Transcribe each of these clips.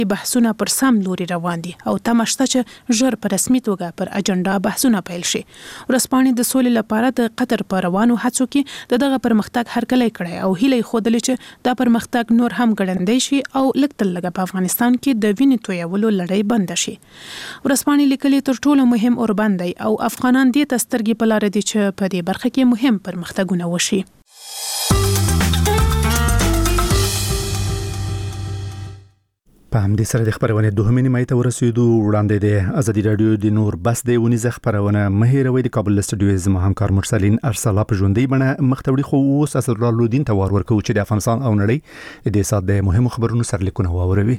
بحثونه پر سم لوري روان دي او تماشته چې ژر په رسمي توګه پر اجنډا بحثونه پیل شي. ورسپانې د سولې لپاره د قطر په روانو هڅو کې دغه پرمختګ هرکلی کړی او هیله ښودلې چې دا پرمختګ نور هم ګړندی شي او لږ تر لږه په افغانستان کې د وینې تویولو لړۍ بند شي. ورسپانې لیکلي تر ټولو مهم اوربند دی او افغانان دې ته سترګې په لاره دي چې په دې برخه کې مهم پرمختګونه وشي. په همدې سره د خبرونې دوهمې نیمایي ته ورسېدو. وړاندې د ازادي راډیو د نور بس د ونیزه خبرونه مهیروي د کابل استودیو زما همکار مرسلین ارسلا په ژوندۍ بڼه مختوړي خو اوس اسدالله الدین ته ورکو چې د افغانستان او نړۍ د سات د مهمو خبرونو سرلیکونه واوروي.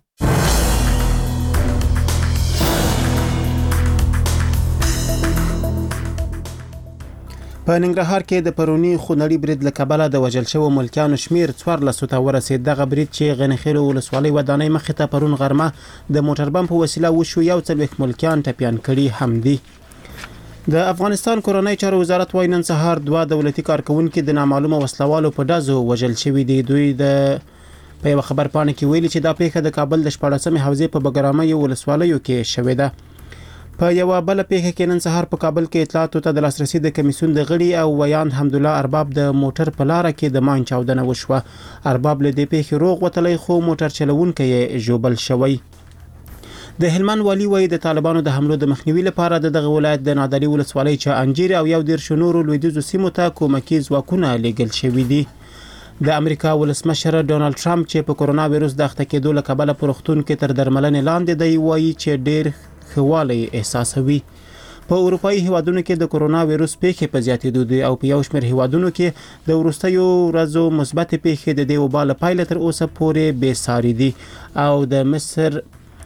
په ننګرهار کې د پرونی خونړي برید له کبله د وژل شوو ملکیانو شمیر 14 ته ورسید. دغه برید چې غنیخیل ولسوالۍ ودانۍ مخې ته پرون غرمه د موټر بم په وسیله وشو، یو څلوېښت ملکیان ټپیان کړي هم دي. د افغانستان کورنۍ چارو وزارت وايي نن سهار 2 دولتي کارکونکو د نامعلومه وسلوالو په ډزو وژل شوي دي. دوی په یو خبر پاڼه کې ویلي چې دا پیښه د کابل د 14مې حوزې په بګرامۍ ولسوالیو کې شوې ده. په یو بل پیښه کې نن سهار په کابل کې اطلاعاتو ته د لاسرسي د کمیسیون د غړي او ویان حمدالله ارباب د موټر په لار کې د مان چاودنه وشوه. ارباب له دې پیښې روغ وتلی خو موټر چلوونکی یې ژوبل شوی. د هلمند والی وایي د طالبانو د حملو د مخنیوي لپاره دغه ولایت د نادعلي ولسوالۍ چې انجیر او 11 نورو لویدیځو سیمو ته کومکي ځواکونه لیږل شوي دي. د امریکا ولسمشر ډونالد ټرمپ چې په کورونا وایروس د اخته کېدو له کبله په روغتون کې تر درملنې لاندې دی، وایي چې ډېر خواله احساسوي. په اروپאי هیوادونو کې د کورونا وایروس پیښې په زیاتېدو دي او په یو شمېر هیوادونو کې د وروستیو ورځو مثبت پیښې د دې وبا له پایله تر اوسه پورې بې ساري دي. او د مصر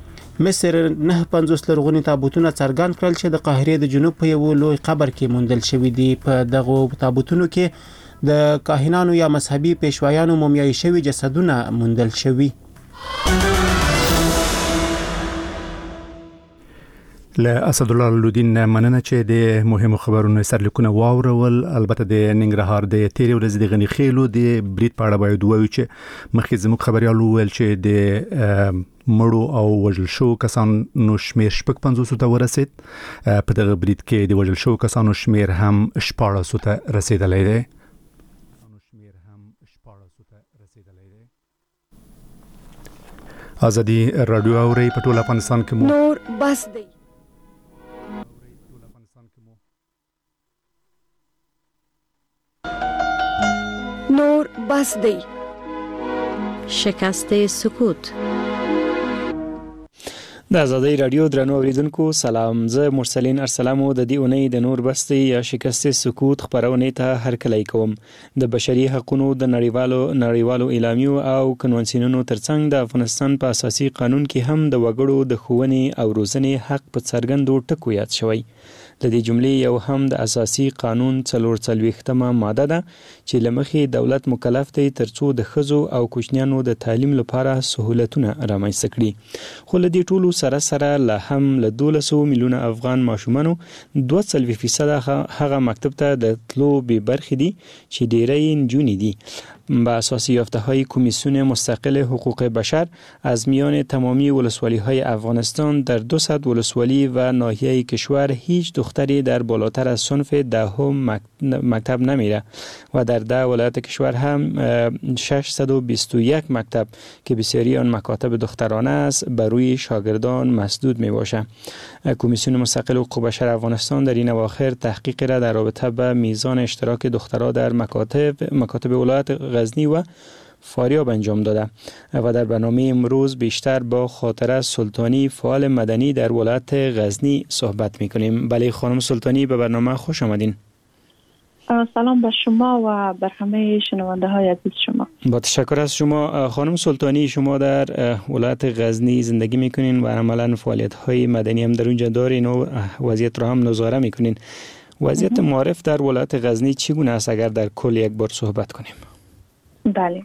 950 لرغوني تابوتونه څرګند کړل چې د قاهرې د جنوب په یو لوی قبر کې موندل شوي دي. په دغه تابوتونو کې د کاهنانو یا مذهبي پیشوایانو مومیایي شوي جسدونه موندل شوي. له اسدالله الدین مننه چې د مهمو خبرونو سرلیکونه واورول. البته د ننګرهار د تیرې ورځې د غنیخیلو د برید په اړه باید ووایو چې مخکې زموږ خبريال وویل چې د مړو او وژل شو کسانو شمیر 50 ته ورسید. په دغه برید کې د وژل شو کسانو شمیر هم 14 ته رسیدلی دی. ازادي راډیو اوري په ټول افغانستان کې مو نور بس دی. نور بس دی. شکست سکوت. د ازادي راډیو درنو اوریدونکو سلام، زه مرسلین ارسلامو د دې اونۍ د نور بستی یا شکست سکوت خبرونه ته هرکلی کوم. د بشري حقوقو د نړیوالو اعلامیو او کنوانسیونونو ترڅنګ د افغانستان په اساسي قانون کې هم د وګړو د ښوونې او روزنې حق په څرګندو ټکو یاد شوی. د دې جملې یو هم د اساسي قانون 44مه ماده ده چې لمخې دولت مکلف دی ترڅو د ښځو او کوچنیانو د تعلیم لپاره سہولتونه رامنځته کړي. خو له دې ټولو سره له هم له 1200 میلیونه افغان ماشومانو 2% هغه مکتب ته د تلو به برخې دي چې ډیری نجونې دي. با اساس یافته‌های کمیسیون مستقل حقوق بشر از میان تمامی ولسوالی‌های افغانستان در 200 ولسوالی و ناحیه کشور هیچ دختری در بالاتر از صنف دهم مکتب نمیره و در 10 ولایت کشور هم 621 مکتب که بسیاری آن مکاتب دخترانه است بر روی شاگردان مسدود می باشه. کمیسیون مستقل حقوق بشر افغانستان در این اواخر تحقیق را در رابطه به میزان اشتراک دخترها در مکاتب ولایت غزنی و فاریاب انجام داده و در برنامه امروز بیشتر با خاطره سلطانی فعال مدنی در ولایت غزنی صحبت میکنیم. بله خانم سلطانی، به برنامه خوش آمدین. سلام به شما و بر همه شنونده های عزیز شما. با تشکر از شما. خانم سلطانی، شما در ولایت غزنی زندگی میکنین و عملا فعالیت های مدنی هم در اونجا دارین و وضعیت را هم نظاره میکنین. وضعیت معارف در ولایت غزنی چگونه است اگر در کل یک بار صحبت کنیم؟ بله،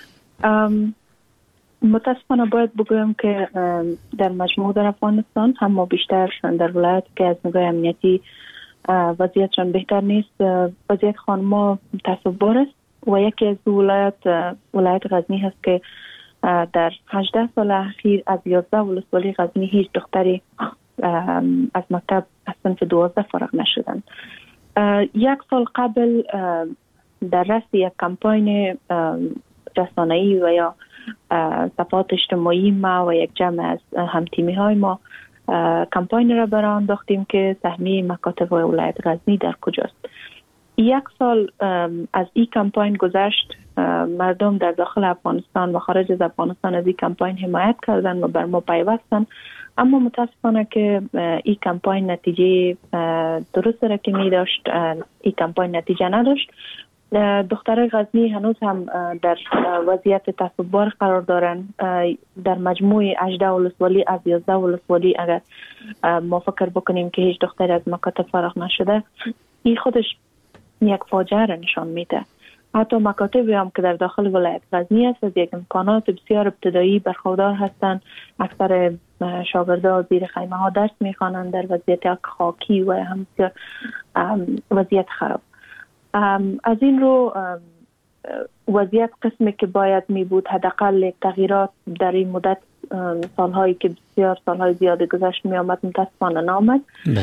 متاسفانه باید بگویم که در مجموع در افغانستان هم بیشتر در ولایت که از نگاه امنیتی وضعیتشان بهتر نیست. وضعیت خانم‌ها تعصب بار است و یکی از ولایت غزنی هست که در 18 سال اخیر از 11 ولسوالی غزنی هیچ دختری از مکتب از صنف 12 فارغ نشدند. 1 سال قبل در رأس یک کمپاین رسانه‌ای و یا صفحات اجتماعی ما و یک جمع از همتیمی های ما کمپاین را برای انداختیم که سهمیه مکاتب ولایت غزنی در کجاست. 1 سال از این کمپاین گذشت، مردم در داخل افغانستان و خارج از افغانستان از این کمپاین حمایت کردن و بر ما پیوستن، اما متاسفانه که این کمپاین نتیجه درست را که می داشت این کمپاین نتیجه نداشت. دخترای غزنی هنوز هم در وضعیت تصبار قرار دارن. در مجموع 18 ولسوالی از 11 ولسوالی اگر ما فکر بکنیم که هیچ دختری از مکاتب فارغ نشده، این خودش یک فاجعه را نشان میده. حتی مکاتبی هم که در داخل ولایت غزنی است از یک امکانات بسیار ابتدایی برخوردار هستند. اکثر شاگردان زیر خیمه ها درس میخوانند در وضعیت خاکی و هم بسیار وضعیت خراب. از این رو وضعیت قسمی که باید می بود حداقل تغییرات در این مدت سالهایی که بسیار سالهای زیاد گذشت می آمد متاسفانه نامد.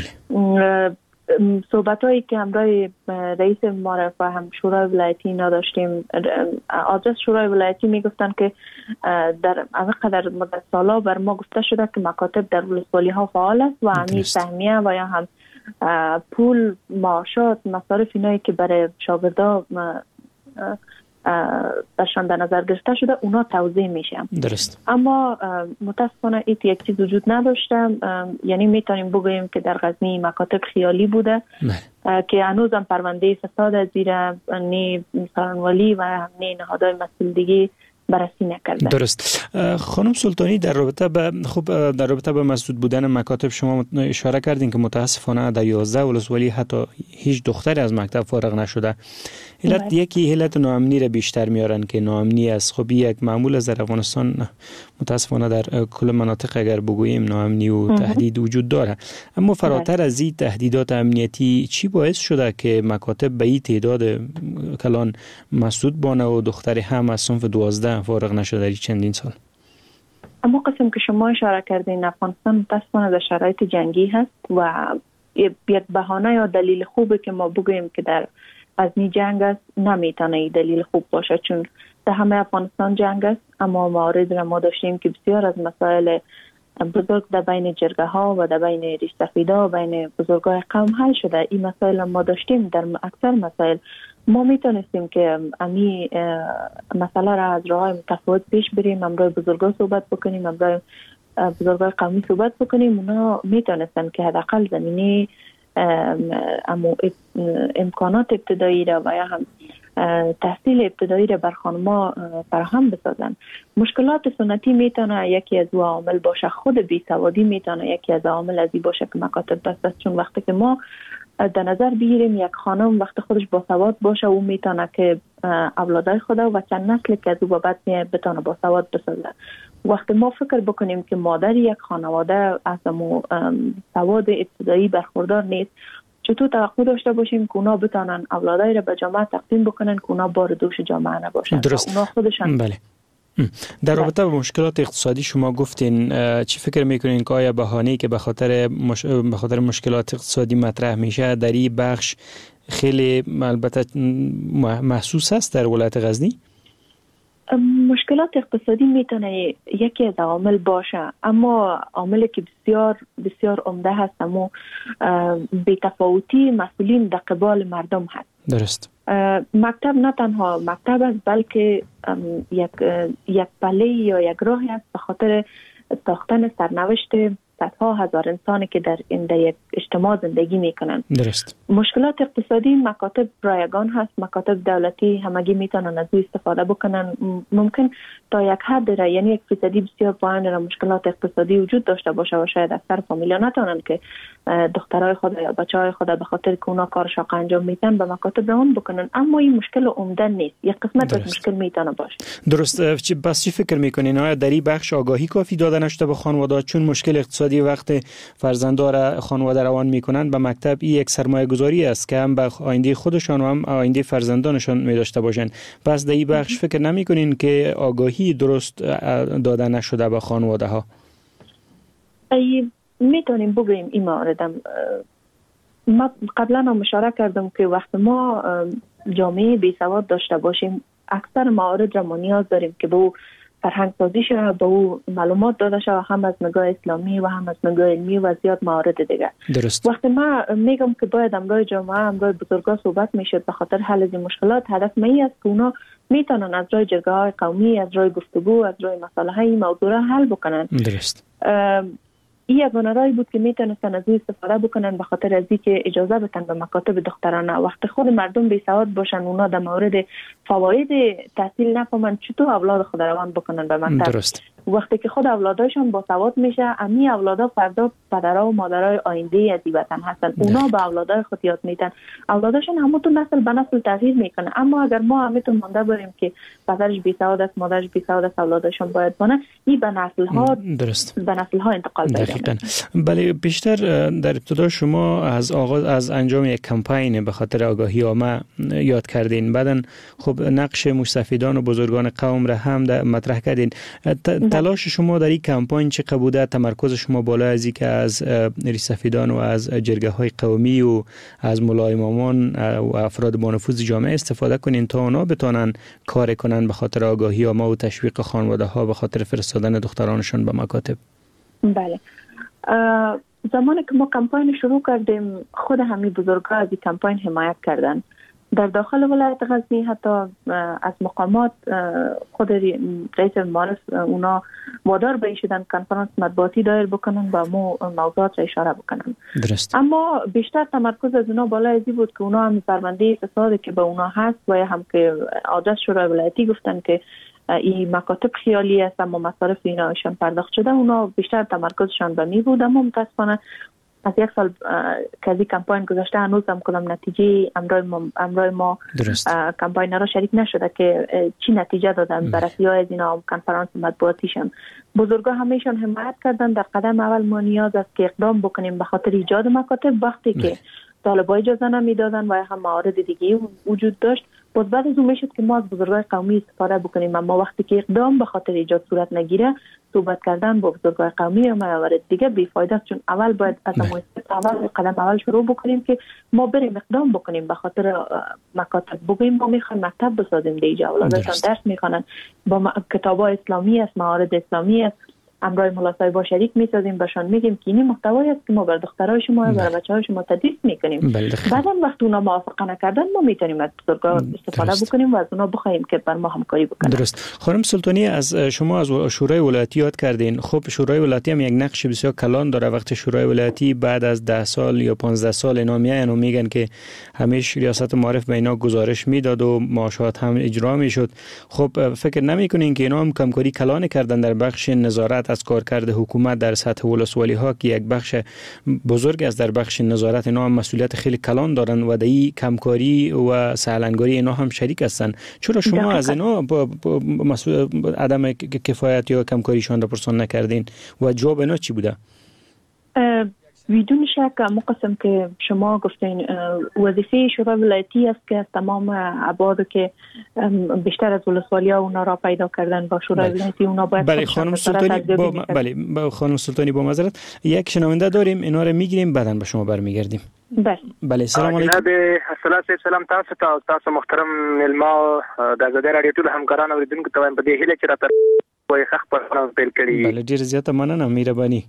صحبتایی که همراه رئیس معرف و هم شورای ولایتی نداشتیم، آدرس شورای ولایتی می گفتن که در قدر مدت سالا بر ما گفته شده که مکاتب در ولسوالی ها فعال است و همین سهمیه و یا هم پول، معاشات، مصارف اینایی که برای شاگردان برشان در نظر گرفته شده اونا توزیع میشه. درست. اما متاسفانه این یک چیز وجود نداشته. یعنی میتونیم بگوییم که در غزنی مکاتب خیالی بوده که هنوز هم پرونده فساد از زیر نی سارنوالی و هم نی نهادهای مسئول دیگه بررسی نکرده. درست. خانم سلطانی، در رابطه با مسدود بودن مکاتب شما اشاره کردین که متاسفانه در 11 ولسوالی حتی هیچ دختری از مکتب فارغ نشده. یکی علت ناامنی را بیشتر میارن که ناامنی است. خب یک معمول از در افغانستان متاسفانه در کل مناطق اگر بگوییم ناامنی و تهدید وجود داره، اما فراتر از این تهدیدات امنیتی چی باعث شده که مکاتب به این تعداد کلان مسدود بانه و دختری هم از صنف 12 فارغ نشده در چندین سال؟ اما قسم که شما اشاره کردین افغانستان متاسفانه در شرایط جنگی هست و یک بهانه یا دلیل خوبه که ما بگوییم که در غزنی جنگ است نمیتونه این دلیل خوب باشه، چون در همه افغانستان جنگ است. اما موارد را ما داشتیم که بسیار از مسائل بزرگ در بین جرگه ها و در بین ریش سفیدا و بین بزرگای قوم حل شده. این مسائل ما داشتیم. در اکثر مسائل ما میتونستیم که امی مسئله را از راه‌های متفاوت پیش بریم، امروز بزرگا صحبت بکنیم، امروز بزرگای قومی صحبت بکنیم. اونا میتونستن که حداقل زمینه امکانات ابتدایی را و یا هم تحصیل ابتدایی را بر خانم‌ها فراهم بسازن. مشکلات سنتی میتونه یکی از عوامل باشه، خود بیسوادی میتونه یکی از عوامل از این باشه که مکاتب بس است. چون وقتی که ما در نظر بگیریم یک خانم وقتی خودش باسواد باشه او میتونه که اولادای خدا و چند نسل که از او بابت بتونه باسواد بسازه. وقتی ما فکر بکنیم که مادر یک خانواده از سواد ابتدایی برخوردار نیست، چطور توقع داشته باشیم که اونا بتونن اولادای را به جامعه تقدیم بکنن که اونا بار دوش جامعه نباشن؟ درست. اونا خودشان بله. در رابطه با مشکلات اقتصادی شما گفتین، چی فکر میکنین که آیا بهانه‌ای که به خاطر مشکلات اقتصادی مطرح میشه در این بخش خیلی البته محسوس است در ولایت غزنی؟ مشکلات اقتصادی میتونه یکی از عوامل باشه، اما عاملی که بسیار بسیار عمده هست اما بی‌تفاوتی مسئولین در قبال مردم هست. درست. مکتب نه تنها مکتب است بلکه یک پله یا یک راهی است به خاطر ساختن سرنوشت صدها هزار انسانی که در یک اجتماع زندگی میکنن. درست. مشکلات اقتصادی مکاتب رایگان هست، مکاتب دولتی همگی میتونن از او استفاده بکنن. ممکن تا یک حد را، یعنی 1% بسیار پایین را مشکلات اقتصادی وجود داشته باشه و شاید اکثر فامیلا نتونن که دخترای خود یا بچهای خود به خاطر که اونا کار شاق انجام میدن به مکاتب روان بکنن، اما این مشکل عمده نیست، یک قسمت از مشکل میتونه باشه. درست. بس چی فکر میکنین آیا در این بخش آگاهی کافی داده نشده به خانواده؟ چون مشکل اقتصادی وقت فرزندا را خانواده روان میکنن به مکتب، این یک سرمایه گذاری است که هم به آینده خودشان و هم آینده فرزندانشان می داشته باشن. پس در این بخش فکر نمیکنین که آگاهی درست داده نشده به خانواده ها؟ میتونیم بگوییم این موردم. ما قبلا هم اشاره کردم که وقت ما جامعه بی سواد داشته باشیم، اکثر موارد را ما نیاز داریم که به او فرهنگ سازی شود، به او معلومات داده شود، هم از نگاه اسلامی و هم از نگاه علمی و زیاد موارد دیگه. درست. وقتی ما میگم که باید امروز جامعه، امروز بزرگا صحبت میشه به خاطر حل از مشکلات، هدف می است که اونا میتونن از راه جرگه‌های قومی، از راه گفتگو، از راه مسائل موضوع را حل بکنن. درست. این یک راهی بود که میتونستن از این استفاده بکنن به خاطر از اینکه اجازه بدن به مکاتب دخترانه. وقتی خود مردم بی سواد باشن، اونا در مورد فواید تحصیل نفهمن، چطور اولاد خود روان بکنن به مکتب؟ درست. وقتی که خود اولادایشان با سواد میشه، امی اولادها فردا پدرها و مادرای آینده از این وطن هستن، اونا به اولادای خود یاد میدن، اولاداشون همون نسل به نسل تغییر میکنه. اما اگر ما همیتون مانده بریم که پدرش بی سواد است، مادرش بی سواد است، اولاداشون باید بانه، این به نسل ها درست، به نسل ها انتقال پیدا میکنه. بله، بیشتر در ابتدا شما از انجام یک کمپین به خاطر آگاهی عامه یاد کردین، بعدن خب نقش مستفیدان و بزرگان قوم را هم مطرح کردین. تلاش شما در این کمپین چه بوده؟ تمرکز شما بالا از این که از ریسفیدان و از جرگه های قومی و از مولای امامان و افراد با نفوذ جامعه استفاده کنین تا اونا بتونن کار کنن به خاطر آگاهی عامه و تشویق خانواده ها به خاطر فرستادن دخترانشون به مکاتب. بله، زمانی که ما کمپین شروع کردیم، خود همین بزرگا از این کمپین حمایت کردن. در داخل ولایت غزنی حتی از مقامات خود رئیس معارف اونا وادار به شدن کنفرانس مطبوعاتی دایر بکنن و موضوعات را اشاره بکنن. درست. اما بیشتر تمرکز از اونا بالا ازی بود که اونا هم پرونده فسادی که به اونا هست و هم که آدرس شورای ولایتی گفتن که این مکاتب خیالی است اما مصارف ایناشان پرداخت شده، اونا بیشتر تمرکزشان به می بود. اما متاسفانه از یک سال که از این کمپین گذشته هنوز هم کدام نتیجه امروز ما کمپین را شریک نشده که چی نتیجه دادن. بررسی‌های از اینا کنفرانس مطبوعاتیشان بزرگا همیشون حمایت کردن. در قدم اول ما نیاز است که اقدام بکنیم به خاطر ایجاد مکاتب. وقتی که طالب‌ها اجازه نمیدادن و هم موارد دیگه وجود داشت، باز بعد از اون میشد که ما از بزرگای قومی استفاده بکنیم. اما وقتی که اقدام به خاطر ایجاد صورت نگیره، صحبت کردن با بزرگای قومی و موارد دیگه بی‌فایده است. چون اول باید از اول قدم اول شروع بکنیم که ما بریم اقدام بکنیم به خاطر مکاتب. بگیم ما میخوایم مکتب بسازیم دیگه، اولادشان درس میخوانن با کتابای اسلامی است، موارد اسلامی است. امروز ملاسای با شریک میسازیم، بهشون میگیم که این محتوایی است که ما بر دخترای شما و بر بچه‌های شما تدریس میکنیم. بعداً وقتی اونا موافقه نکردن، ما میتونیم از بزرگا استفاده بکنیم و از اونا بخوایم که بر ما همکاری بکنن. درست. خانم سلطانی، از شما از شورای ولایتی یاد کردین. خب شورای ولایتی هم یک نقش بسیار کلان داره. وقتی شورای ولایتی بعد از 10 سال یا 15 سال اینا میان و میگن که همیشه ریاست معارف به اینا گزارش میداد و معاشات هم اجرا میشد. خب فکر نمیکنین که اینا هم کمکاری کلان کردن در بخش نظارت از کارکرد حکومت در سطح ولسوالی ها که یک بخش بزرگ است در بخش نظارت، اینا هم مسئولیت خیلی کلان دارن و در این کمکاری و سهلنگاری اینا هم شریک هستن. چرا شما از اینا عدم کفایت یا کمکاریشان را پرسان نکردین و جواب اینا چی بوده؟ بدون شک مقسم که شما گفتین وظیفه شورای ولایتی است که از تمام ابعاد که بیشتر از ولسوالی ها اونا را پیدا کردن با شورای ولایتی اونا باید. بله خانم سلطانی خانم سلطانی با معذرت یک شنونده داریم، اینا رو میگیریم بعداً به شما برمیگردیم. بله سلام علیکم. سلام تاسو محترم ملما د زده رادیو ټول همکاران اوریدونکو ته په دې هیله چې راته وایي خبرونه پیل کړي. بله ډیر زیاته مننه، مهرباني.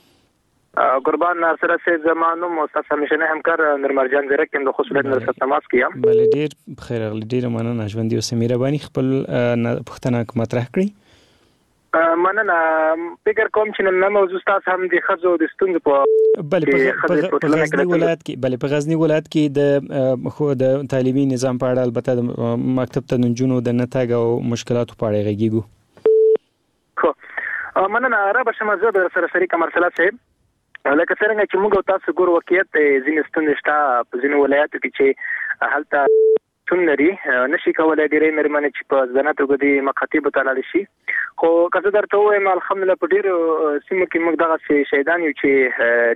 قربان ناصر سے زمانو مستاس همیشنه همکار نرمرجان زرکم د خصوصیت نرسه تماس کیم. بله ډیر بخیر اغلی، ډیر مننه ژوندۍ اوسه، مهرباني خپل پوښتنه مطرح کړئ. مننه. فکر کوم چې نن موضوع تاسو هم د خزو د ستونزې په په غزنی ولایت کې په غزنی ولایت کې د تعلیمي نظام په اړه البته مکتب ته نجونو د نتاګ او مشکلاتو په اړه غږیږو. خو مننه را به شمه زه د سره شریک مرسله صاحب لکه څنګه چې موږ تاسو ګور وکیت ځینې ستونزې شته په ځینو ولایتو کې چې هلته څون لري نشي کولای ډېرې مېرمنې چې په ځاناتو کې مکاتب ته لاړ شي خو کله درته وایم الحمدلله په ډېر سیمو کې موږ دغه شهیدان یو چې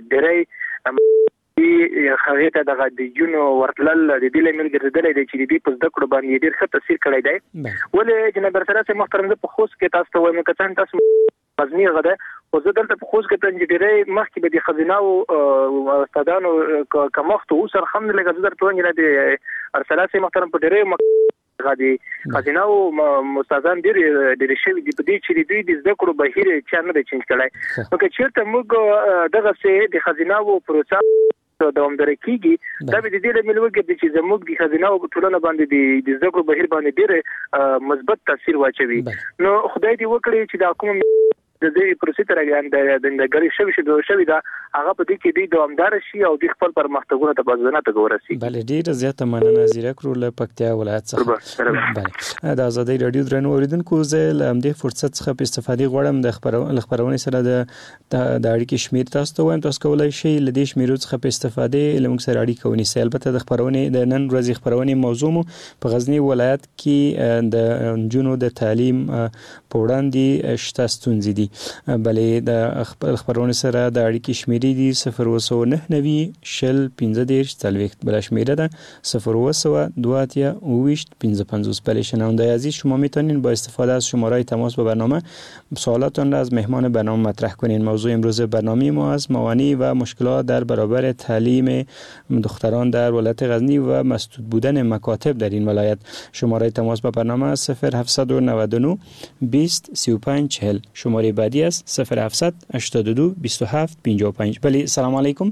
ډېرې خغې ته دغه د جنو ورتلل د دې لمن ګرځېدل دي چې دې په ذکر کړو باندې ډېر ښه تاثیر کړی دی ولې جناب سره محترم په خوست کې تاسو ته وایم کله تاسو غزنی غده خو زه دلته په خوست کې تنجیرې مخکې به د خزینه او استادانو کومخت او سر الحمدلله غزر ټول نه دي ارسلاسي محترم په ډېرې غادي خزینه او مستازان ډېر شوی دي په دې چې دوی د ذکر بهیر چې نه دي چینج کړای نو که چیرته موږ دغه سه د خزینه او پروسه دوامدار کیږي دا به د دې لپاره وګورئ چې زموږ د خزینه او ټولنه باندې د ذکر بهیر باندې ډېر مثبت تاثیر واچوي نو خدای دې وکړي چې دا کوم د دې پروسې ترګان د نګری شوی دا هغه په دې کې د دوامدار شي او د خپل پرمختګونو ته بازونه ته ورسي. بله ډیره زیاته مننه زیره کړو له پکتیا ولایت څخه. بله د آزادۍ رادیو درنو اوریدونکو زه له دې فرصت څخه په استفادې غواړم د خبرونه سره د اړیکې شمیر تاسو ته وایم تاسو کولای شئ له دې شمیرو څخه په استفادې لمونږ سره اړیکه ونیسئ. البته د خبرونه د نن ورځې خبرونه موضوع مو په غزنی ولایت کې د جنونو د تعلیم په وړاندې شته ستونزې دي. بلې د خبرونه سره د اړیکې شمیرې دي 029 شل 15 40 بل شمیره ده 029 25 بله شنونده عزیز شما میتونین با استفاده از شماره تماس با برنامه سوالاتون را از مهمان برنامه مطرح کنین. موضوع امروز برنامه ما از موانع و مشکلات در برابر تعلیم دختران در ولایت غزنی و مسدود بودن مکاتب در این ولایت. شماره تماس با برنامه 0799 20 35 40 شماره بعدی است 0700 82 27 55. بله سلام علیکم.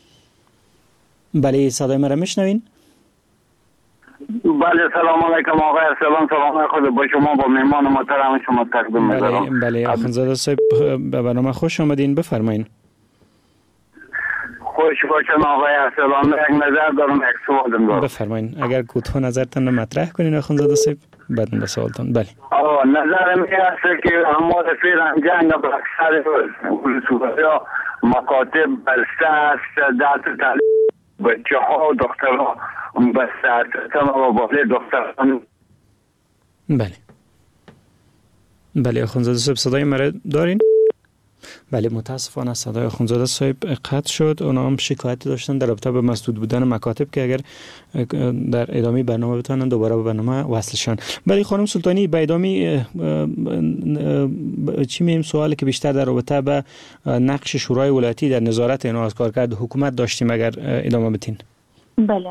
بله صدای من را میشنوین؟ بله سلام علیکم آقای ارسلان سلام خود با شما با مهمان محترم شما تقدیم می‌کنم. بله اخوندزاده صاحب به برنامه خوش آمدین بفرمایید. خوش باشن آقای ارسلان یک نظر دارم یک سوالم دارم. بفرمایید اگر کوتاه نظرتون مطرح کنین اخوندزاده صاحب بعد به سوالتون. بله نظرم این است که همه رفیقان جنگ به اکثر ولسوالی مکاتب بسته است در تعلیم بچه ها و دخترها بسته است و بالای دختران. بله اخوندزاده صاحب صدای مرا دارین؟ بله متاسفانه صدای اخوندزاده صاحب قطع شد. اونا هم شکایتی داشتن در رابطه با مسدود بودن مکاتب که اگر در ادامه برنامه بتونن دوباره به برنامه وصل شن. بله خانم سلطانی به ادامه چی میگیم سوالی که بیشتر در رابطه با نقش شورای ولایتی در نظارت اینا از کارکرد حکومت داشتیم اگر ادامه بدین. بله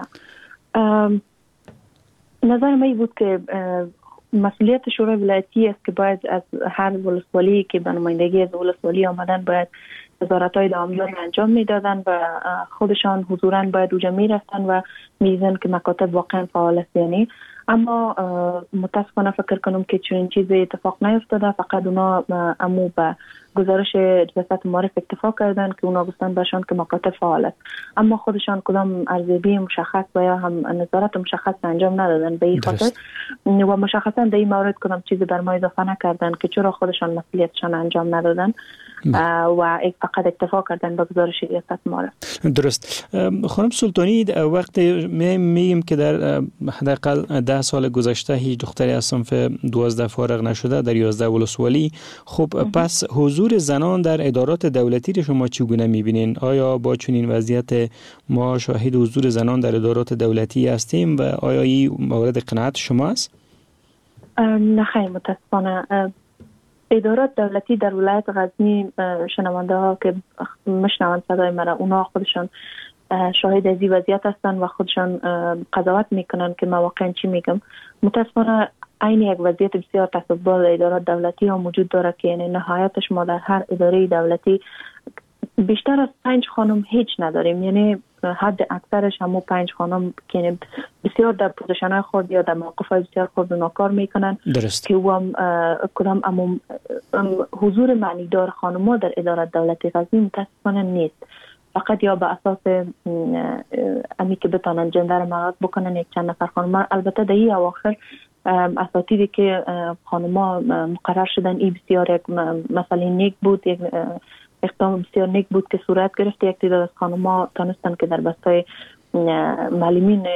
نظر من بود که مسئولیت شورای ولایتی است که باید از هر ولسوالی که به نمایندگی از ولسوالی آمدن باید نظارت‌های دوامدار انجام میدادن و خودشان حضوراً باید اونجا میرفتن و می‌دیدن که مکاتب واقعا فعال است یعنی. اما متاسفانه فکر کنم که چنین چیزی اتفاق نیفتاده. فقط اونا امو به گزارش ریاست معارف اکتفا کردن که اونا گفتن باشن که مکاتب فعال است اما خودشان کدام ارزیابی مشخص و یا هم نظارت مشخص انجام ندادن به این خاطر و مشخصا در این مورد کدام چیزی بر ما اضافه نکردن که چرا خودشان مسئولیتشان انجام ندادن و فقط اکتفا کردن به گزارش ریاست معارف. درست. خانم سلطانی وقت میگیم که در حداقل 10 سال گذشته هیچ دختری از صنف 12 فارغ نشده در 11 ولسوالی. خب پس حضور زنان در ادارات دولتی رو شما چگونه میبینین؟ آیا با چنین وضعیت ما شاهد حضور زنان در ادارات دولتی هستیم و آیا این مورد قناعت شما است؟ نه خیلی متاسفانه ادارات دولتی در ولایت غزنی شنونده ها که مشنوند صدای مرا اونا خودشان شاهد از این وضعیت هستند و خودشان قضاوت میکنن که ما واقعا چی میگم. متاسفانه این یک وضعیت بسیار تاسف‌بار ادارات دولتی ها موجود داره که یعنی نهایتش ما در هر اداره دولتی بیشتر از 5 خانم هیچ نداریم. یعنی حد اکثرش همو 5 خانم که بسیار در پوزیشن‌های خود یا در موقف‌های بسیار خود کار میکنن. درست. که هم کدام حضور معنیدار خانم‌ها در ادارات دولتی غزنی متاسفانه نیست. فقط یا به اساس امی که بتونن جندر مراعات بکنن یک چند نفر خانم. البته در این اواخر اساتیدی که خانم‌ها مقرر شدن این بسیار یک مسئله نیک بود. یک اقدام بسیار نیک بود که صورت گرفت. یک تعداد از خانم‌ها تونستن که در بستای معلمین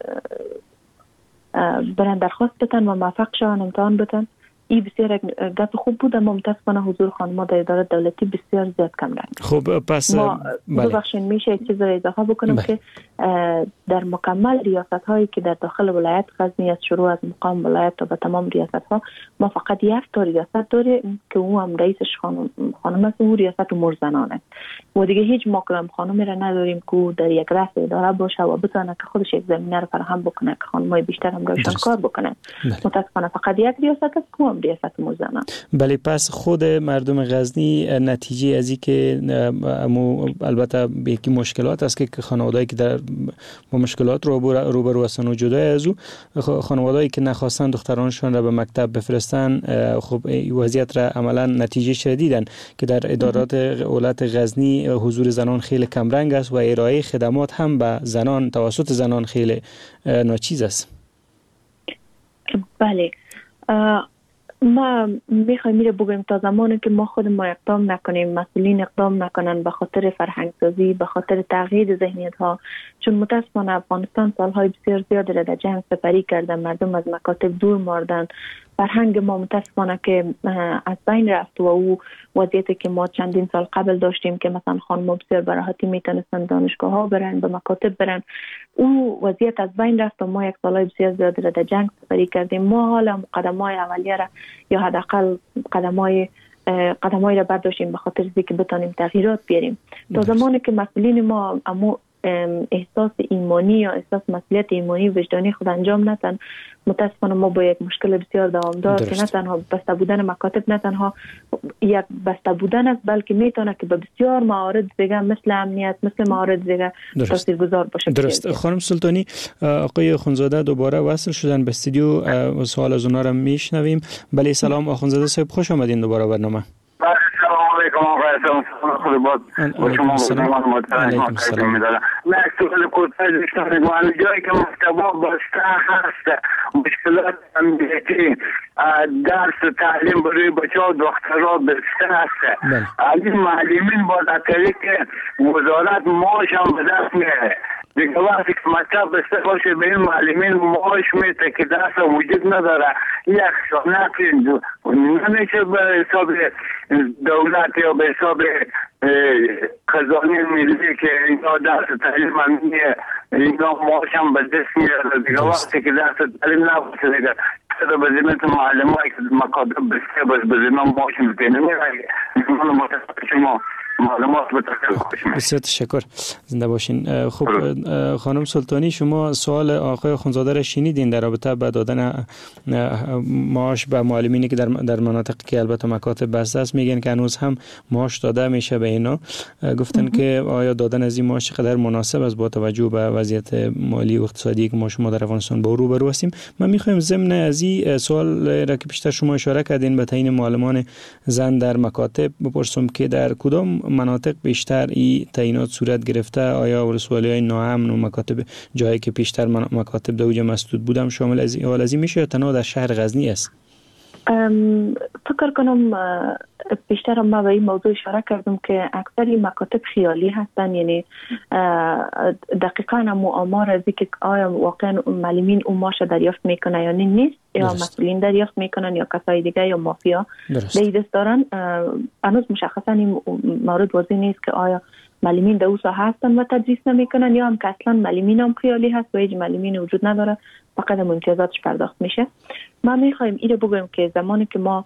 برن درخواست بدن و موفق شدن امتحان بدن. این بسیار گپ خوب بود، اما متاسفانه حضور خانم‌ها در اداره دولتی بسیار زیاد کم رنگ. خب پس ببخشید میشه یک چیز را اضافه بکنم که در مکمل ریاست‌هایی که در داخل ولایت غزنی از شروع از مقام ولایت تا به تمام ریاست‌ها ما فقط یک تا ریاست داریم که او هم رئیسش خانم است، او ریاست امور زنان است و دیگه هیچ مقام خانمی را نداریم که در یک رأس اداره باشه و بتونه که خودش یک زمینه را فراهم بکنه که خانم‌های بیشتر هم روشن کار بکنن. متأسفانه فقط یک ریاست است که هم ریاست امور زنان. بله، پس خود مردم غزنی نتیجه از این که البته به یکی مشکلات است که خانواده‌ای که در با مشکلات روبرو هستند و جدای از او خانواده‌ای که نخواستن دخترانشان را به مکتب بفرستن، خب وضعیت را عملا نتیجه شدیدن که در ادارات ولایت غزنی حضور زنان خیلی کم رنگ است و ارائه خدمات هم به زنان توسط زنان خیلی ناچیز است. بله، ما میخوایم میره بگویم تا زمانی که ما خود ما اقدام نکنیم، مسئولین اقدام نکنن به خاطر فرهنگ سازی، به خاطر تغییر ذهنیت ها، چون متاسفانه افغانستان سالهای بسیار زیادی را در جنگ سپری کردن، مردم از مکاتب دور ماندن، فرهنگ ما متاسفانه که از بین رفت و او وضعیتی که ما چندین سال قبل داشتیم که مثلا خانم‌ها بسیار به راحتی میتونستن دانشگاه ها برن، به مکاتب برن، او وضعیت از بین رفت و ما یک سالهای بسیار زیادی را در جنگ سپری کردیم. ما حالا قدم‌های اولیه را یا حداقل قدم‌های را برداشتیم به خاطر اینکه بتونیم تغییرات بیاریم. تا زمانی که مسئولین ما احساس ایمانی یا احساس مسئولیت ایمانی وجدانی خود انجام ندن، متاسفانه ما با یک مشکل بسیار دوامدار که نه تنها بسته بودن مکاتب، نه تنها یک بسته بودن است، بلکه میتونه که به بسیار موارد دیگه مثل امنیت، مثل موارد دیگه تاثیرگذار باشه. درست. خانم سلطانی، آقای خونزاده دوباره وصل شدن به استودیو و سوال از اونها را میشنویم. بله، سلام آخونزاده صاحب، خوش آمدین دوباره برنامه. علیکم آقای خود با شما محترم می‌دارم. من سوال کوتاه داشتم. جایی که مکتب‌ها بسته هست، مشکلات امنیتی، درس تعلیم برای بچه‌ها و دخترها بسته هست. این معلمین با طریق وزارت معاش هم به دست میاره. دیگه وقتی که مکتب بسته باشه به این معلمین معاش میده که درس وجود نداره، یک خیانتی نمیشه به حساب دولت یا به حساب خزانه ملی که اینا درس تعلیم همیه، اینا معاش هم به دست میاره. دیگه وقتی که درس تعلیم نباشه دیگه به ذمت معلم هایی که مکاتب بسته باشه به ذمت معاش میده نمیره. من متاسف شما معلومات بسیار تشکر، زنده باشین. خب خانم سلطانی، شما سوال آقای خونزاده را شنیدین در رابطه با دادن معاش به معلمینی که در مناطقی که البته مکاتب بسته است میگن که هنوز هم معاش داده میشه به اینا. گفتن که آیا دادن از این معاش چقدر مناسب است با توجه به وضعیت مالی و اقتصادی که ما شما در افغانستان با روبرو هستیم. ما میخوایم ضمن از این سوال را که بیشتر شما اشاره کردین به تعیین معلمان زن در مکاتب بپرسم که در کدام مناطق بیشتر این تعیینات صورت گرفته؟ آیا ولسوالی‌های ناامن و مکاتب جایی که پیشتر مکاتب در اوج مسدود بودم شامل از این میشه یا تنها در شهر غزنی است؟ فکر کنم بیشتر ما به این موضوع اشاره کردم که اکثری مکاتب خیالی هستن، یعنی دقیقاً آمار از اینکه آیا واقعا معلمین اون معاش دریافت میکنه یا نیست، یا مسئولین دریافت میکنن یا کسای دیگه یا مافیا به دست دارن، هنوز مشخصا این مورد واضح نیست که آیا معلمین در اون ساحه هستن و تدریس نمیکنن یا هم که اصلا معلمین هم خیالی هست و هیچ معلمین وجود نداره، فقط امتیازاتش پرداخت میشه. ما میخوایم اینو بگویم که زمانی که ما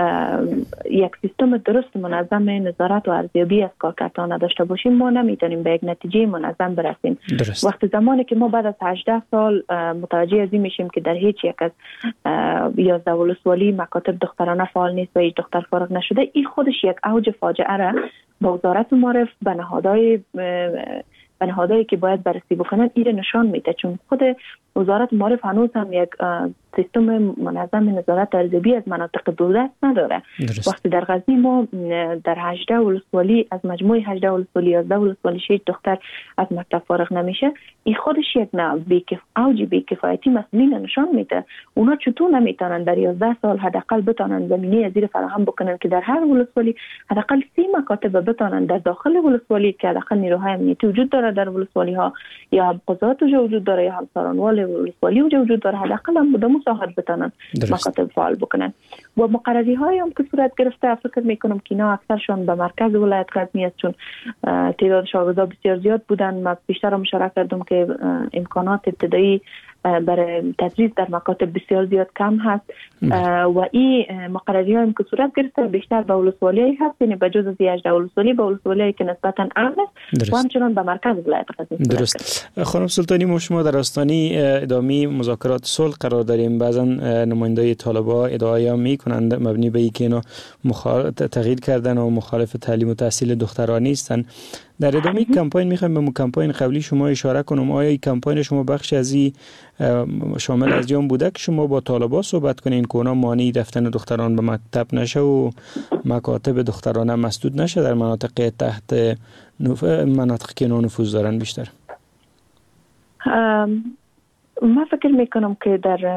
یک سیستم درست منظم نظارت و ارزیابی از کارکردان نداشته باشیم، ما نمیتونیم به یک نتیجه منظم برسیم. وقتی زمانی که ما بعد از 18 سال متوجه از این میشیم که در هیچ یک از 11 ولسوالی مکاتب دخترانه فعال نیست و هیچ دختر فارغ نشده، این خودش یک اوج فاجعه را با وزارت معرف به نهادهای که باید بررسی بکنن این نشان میده، چون خود وزارت معارف هنوز هم یک سیستم منظم نظارت ارزیابی از مناطق دولت نداره. وقتی در غزنی ما در 18 ولسوالی از مجموع 18 ولسوالی 11 ولسوالی 6 دختر از مکتب فارغ نمیشه، این خودش یک نوع اوج بی‌کفایتی مسئولین نشان میده. اونا چطور نمیتونن در 11 سال حداقل بتونن زمینه از زیر فراهم بکنن که در هر ولسوالی حداقل 30 مکاتب بتونن در داخل ولسوالی که حداقل نیروهای امنیتی وجود داره در ولسوالی ها، یا هم قضات وجود داره، یا هم سارانوال ولسوالی وجود داره، حداقل هم بودم مساعد بتونن مکاتب فعال بکنن. و مقرری های هم که صورت گرفته فکر میکنم که اینا اکثرشان به مرکز ولایت غزنی است، چون تعداد شاگردان بسیار زیاد بودن. من بیشتر مشارکت کردم که امکانات ابتدایی برای تدریس در مکاتب بسیار زیاد کم هست و این مقرری هم که صورت گرفته بیشتر به ولسوالی هست، یعنی به جز از 18 ولسوالی به ولسوالی که نسبتا امن است و همچنان به مرکز ولایت غزنی. درست. خانم سلطانی، ما شما در آستانه ادامه مذاکرات صلح قرار داریم. بعضا نمایندای طالبان ادعا میکنند مبنی به اینکه اینا تغییر کردن و مخالف تعلیم و تحصیل دختران نیستن. در ادامه کمپاین میخوایم به کمپاین قبلی شما اشاره کنم. آیا این کمپاین شما بخش از این شامل از جام بوده که شما با طالبان صحبت کنین که اونا مانع رفتن دختران به مکتب نشه و مکاتب دخترانه مسدود نشه در مناطق تحت مناطقی که نفوذ دارن بیشتر؟ من فکر میکنم که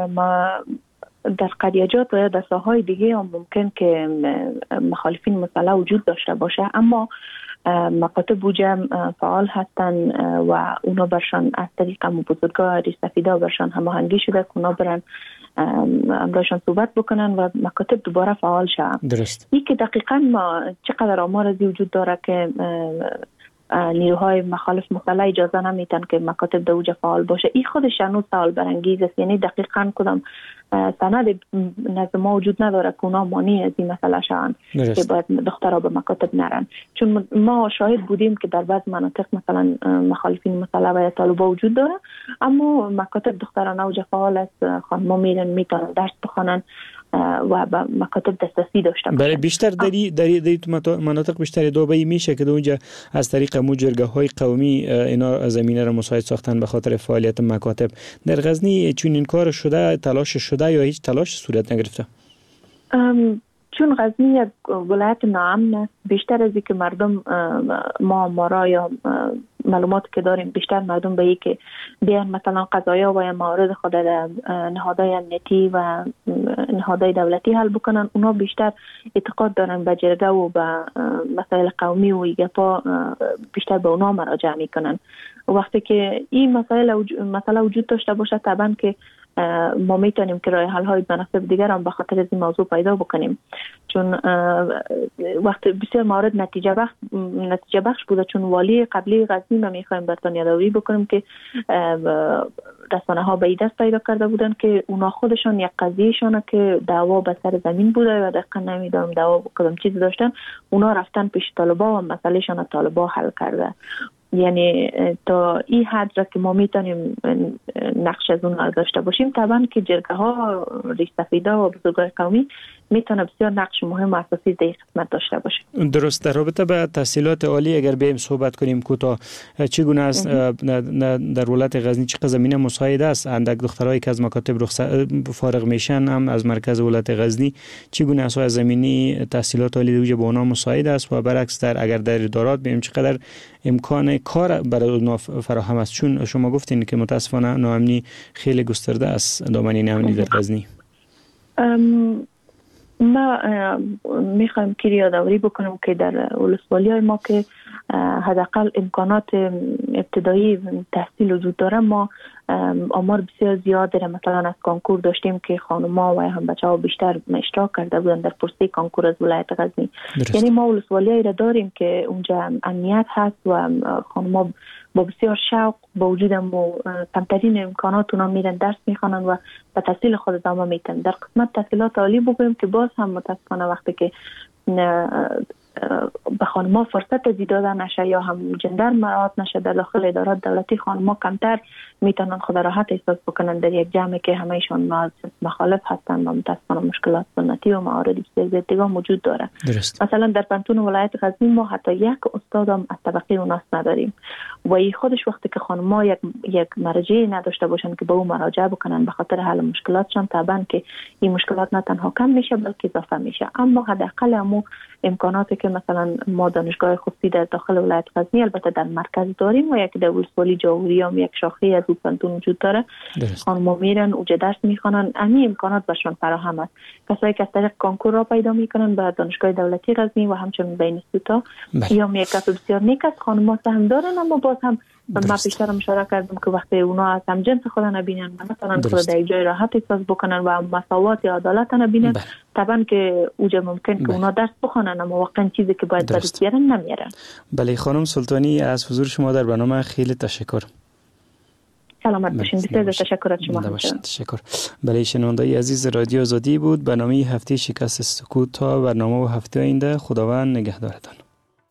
در قریجات و یا در ساحهای دیگه هم ممکن که مخالفین مسلح وجود داشته باشه، اما مکاتب بوجه فعال هستن و اونا برشان از طریق بزرگاه ریش‌سفیدا برشان هماهنگی شده که اونا برن امرایشان صحبت بکنن و مکاتب دوباره فعال شد. درست. این که دقیقاً ما چقدر آمار ازی وجود داره که نیروهای مخالف مسلح اجازه نمیتن که مکاتب در اوج فعال باشه، این خودش هنوز سوال برانگیز است. یعنی دقیقاً کدام سند نزد ما وجود نداره که اونا مانع از این مسئله شوند که باید دخترها به مکاتب نرن، چون ما شاهد بودیم که در بعض مناطق مثلا مخالفین مسلح و یا طالبان وجود داره، اما مکاتب دخترانه اوج فعال است، خانم‌ها میتونن درس بخونن و به مکاتب دسترسی داشته باشن. بله، بیشتر در مناطق بیشتر دوبایی میشه که اونجا از طریق جرگه‌های قومی اینا زمینه را مساعد ساختن به خاطر فعالیت مکاتب. در غزنی چون این کار شده، تلاش شده یا هیچ تلاش صورت نگرفته؟ چون غزنی یک ولایت ناامن است، بیشتر از اینکه مردم ما یا معلومات که داریم بیشتر مردم به که بیان مثلا قضایا و یا موارد خود در نهادهای امنیتی و نهادهای دولتی حل بکنن، اونا بیشتر اعتقاد دارن به جرگه و به مسائل قومی و ایگپا بیشتر به اونا مراجعه میکنن. وقتی که این مسئله وجود داشته باشه طبعا که ما میتونیم که راه حل های مناسب دیگر هم به خاطر از این موضوع پیدا بکنیم، چون وقت بسیار موارد نتیجه بخش بوده. چون والی قبلی غزنی ما میخوایم براتون یادآوری بکنیم که رسانه ها به این دست پیدا کرده بودن که اونا خودشان یک قضیه شانه که دعوا به سر زمین بوده و دقیقا نمیدونم دعوا کدام چیزی داشتن، اونا رفتن پیش طالبان و مسئله شان طالبان حل کرده. یعنی تا این حد را که ما میتونیم نقش از اون داشته باشیم، طبعا که جرگه ها ریش‌سفیدا و بزرگای قومی میتونه بسیار نقش مهم و اساسی در خدمت داشته باشه. درست. در رابطه با تحصیلات عالی اگر بریم صحبت کنیم کوتاه، چگونه است در ولایت غزنی؟ چه زمینه مساعد است؟ اندک دخترایی که از مکاتب فارغ میشن هم از مرکز ولایت غزنی، چگونه است زمینی تحصیلات عالی دوجه به اونا مساعد است و برعکس اگر در ادارات ببینیم چقدر امکان کار برای اونا فراهم است؟ چون شما گفتین که متاسفانه ناامنی خیلی گسترده است، دامنه ناامنی در غزنی. ما میخوایم که یادآوری بکنم که در ولسوالی ما که حداقل امکانات ابتدایی تحصیل وجود داره، ما آمار بسیار زیاد داره. مثلا از کنکور داشتیم که خانوما و هم بچه‌ها بیشتر اشتراک کرده بودن در پرسه کنکور از ولایت غزنی. یعنی ما ولسوالی را داریم که اونجا امنیت هست و خانوما با بسیار شوق با وجود کمترین امکانات اونا میرن درس میخوانن و به تحصیل خود ادامه میدن. در قسمت تحصیلات عالی بگویم که باز هم متاسفانه وقتی که به خانم‌ها فرصت داده نشه یا هم جندر مراعات نشه در داخل ادارات دولتی، خانم‌ها کمتر میتونن خود راحت احساس بکنن در یک جمعی که همه‌شون مخالف هستن و متأسفانه مشکلات سنتی و موارد بسیار دیگه موجود داره. درست. مثلا در پنتون ولایت غزنی ما حتی یک استاد هم از طبقه اوناس نداریم و این خودش وقتی که خانم‌ها یک مرجعی نداشته باشن که به اون مراجعه بکنن به خاطر حل مشکلاتشون، طبعا که این مشکلات نه تنها کم میشه بلکه اضافه میشه. اما حداقل همو امکاناتی که مثلا ما دانشگاه خصوصی در داخل ولایت غزنی البته در مرکز داریم و یک در ولسوالی جاوری هم یک شاخه از پنتون وجود داره، خانم‌ها میرن اوج درس میخوانن، همین امکانات برشون فراهم است. کسایی که از طریق کنکور را پیدا میکنن به دانشگاه دولتی غزنی و همچنین به اینستیتوت یا یک کسب بسیار نیک است، خانم‌ها هم دارن، اما باز هم ما پیشتر اشاره کردم که وقتی اونا از هم جنس خود نبینن و مثلا خود در جای راحت احساس بکنن و مساوات یا عدالت نبینن، طبعا که اوجه ممکن که اونا درس بخونن اما واقعا چیزی که باید درس بیارن نمیارن. بله خانم سلطانی، از حضور شما در برنامه خیلی تشکر. سلامت باشین. بسیار تشکر از شما. تشکر. بله شنونده‌ای عزیز رادیو آزادی بود برنامه هفته شکست سکوت. تا برنامه و هفته آینده خداوند نگهدارتان.